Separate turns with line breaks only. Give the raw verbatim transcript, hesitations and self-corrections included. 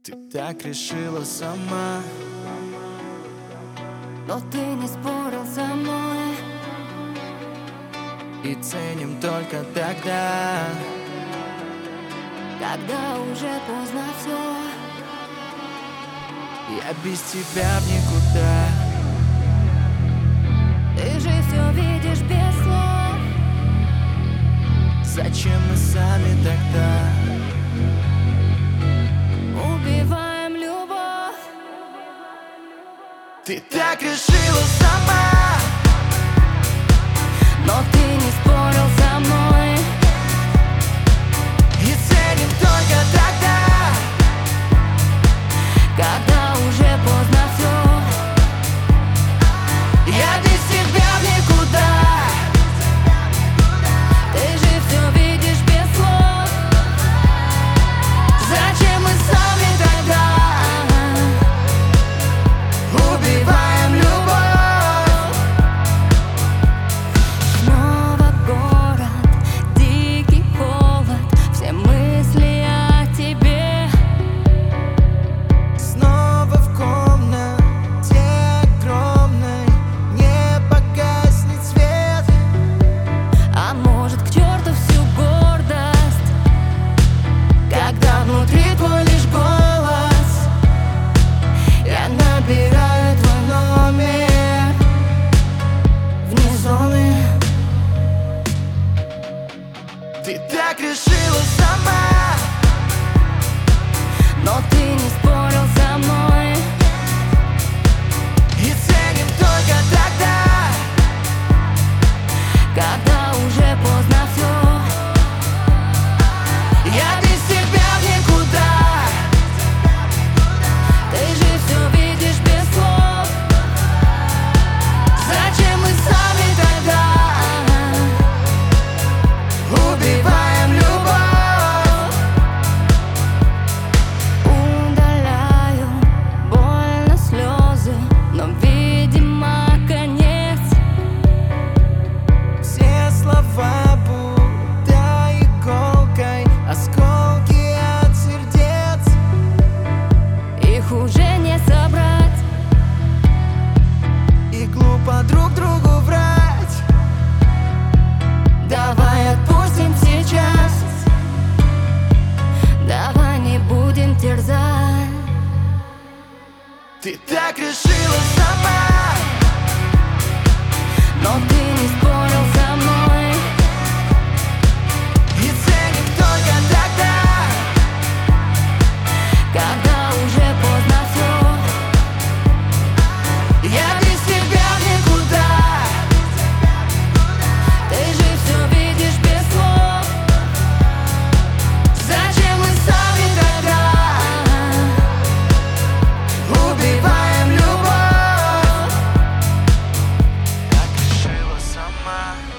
Ты так решила сама,
но ты не спорил со мной.
и ценим только тогда,
Когда уже поздно все.
я без тебя в никуда.
Ты же все видишь без слов.
Зачем мы сами тогда
Убиваем любовь?
Ты так решила сама,
Но ты не спорил со мной.
и ценим только тогда,
Когда уже поздно все.
я без тебя в никуда.
Ты же все видишь без слов.
Зачем мы сами тогда убиваем любовь?
Снова город, дикий холод, все мысли о тебе.
Снова в комнате огромной не погаснет свет.
А может, к черту всю гордость, когда внутри твой лишь голос.
Я набираю твой номер вне зоны. Ты так решила сама,
Но ты не спорил со мной.
и ценим только тогда,
Когда уже поздно все.
я без тебя в никуда.
Ты же все видишь без слов.
Зачем мы сами тогда убиваем любовь?
Удаляю больно слезы, но, видимо, конец.
Все слова будто иголкой, осколки от сердец.
Их уже не собрать.
И глупо друг другу врать.
Давай отпустим сейчас. Давай не будем терзать.
Ты так решила сама,
Но ты не спорил со мной.
и ценим только тогда,
Когда уже поздно все.
я без тебя в никуда.
Ты же все видишь без слов.
Зачем мы сами тогда убиваем любовь? Так решила сама,